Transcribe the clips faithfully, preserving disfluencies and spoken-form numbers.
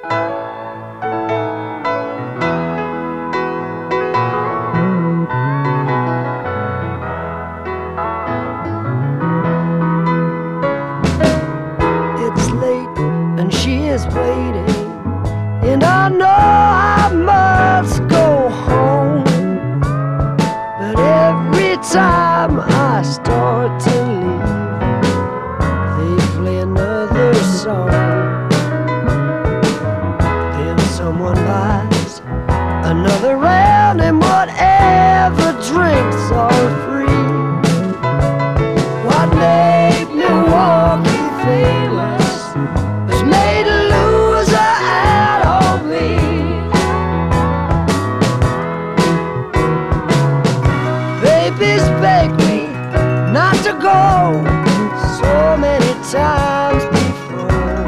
It's late and she is waiting, and I know I must go home. But every time I start to leave, they play another song. Then someone buys another round, and whatever drinks are free. What made Milwaukee famous has made a loser out of me. Baby's begged me not to go so many times before.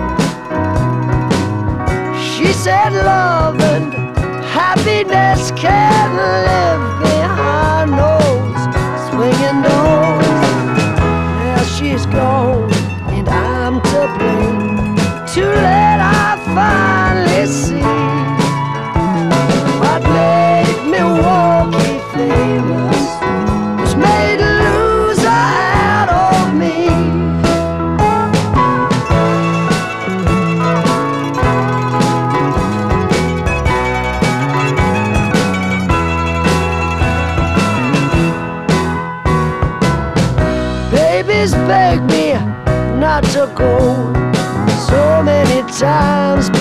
She said love and happiness can live behind those swinging doors. Now she's gone and I'm to blame. Too late I finally see what made Milwaukee famous was made a loser out of me. Baby's begged me not to go so many times